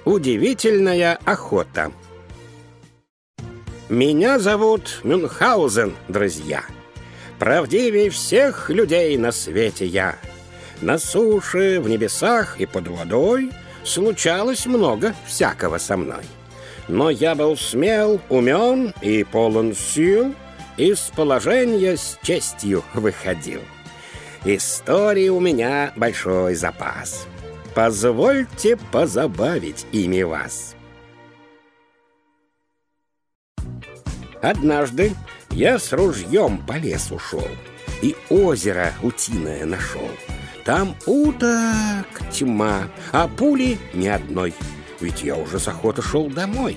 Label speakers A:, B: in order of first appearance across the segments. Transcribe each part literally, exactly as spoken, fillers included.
A: Удивительная охота. Меня зовут Мюнхгаузен, друзья. Правдивей всех людей на свете я. На суше, в небесах и под водой случалось много всякого со мной. Но я был смел, умен и полон сил, из положения с честью выходил. Истории у меня большой запас. Позвольте позабавить ими вас. Однажды я с ружьем по лесу шел и озеро утиное нашел. Там уток тьма, а пули ни одной, ведь я уже с охоты шел домой.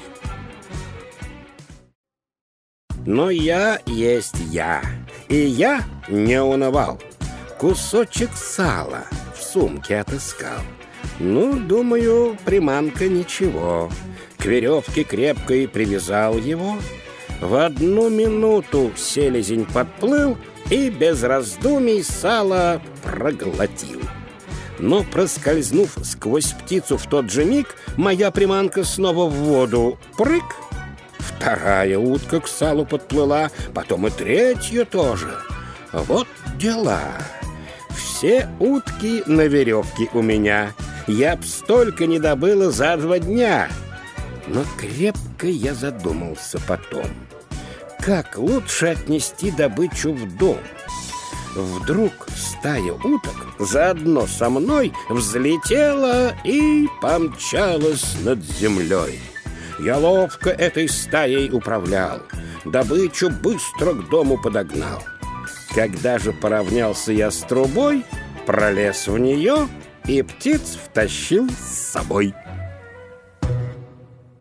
A: Но я есть я, и я не унывал. Кусочек сала в сумке отыскал. Ну, думаю, приманка ничего. К веревке крепкой привязал его. В одну минуту селезень подплыл и без раздумий сало проглотил. Но, проскользнув сквозь птицу в тот же миг, моя приманка снова в воду. Прыг! Вторая утка к салу подплыла, потом и третья тоже. Вот дела. Все утки на веревке у меня. Я б столько не добыла за два дня. Но крепко я задумался потом. Как лучше отнести добычу в дом? Вдруг стая уток заодно со мной взлетела и помчалась над землей. Я ловко этой стаей управлял, добычу быстро к дому подогнал. Когда же поравнялся я с трубой, пролез в нее и птиц втащил с собой.